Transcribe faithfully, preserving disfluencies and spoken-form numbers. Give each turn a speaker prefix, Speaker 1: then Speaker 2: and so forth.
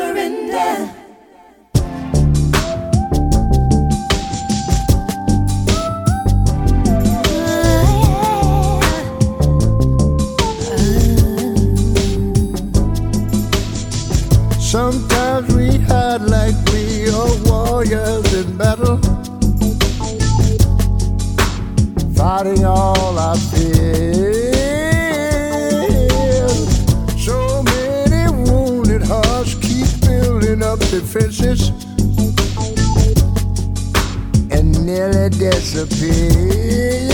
Speaker 1: surrender.
Speaker 2: Sometimes we hide like we are warriors in battle, fighting all our fears. So many wounded hearts keep building up defenses and nearly disappear.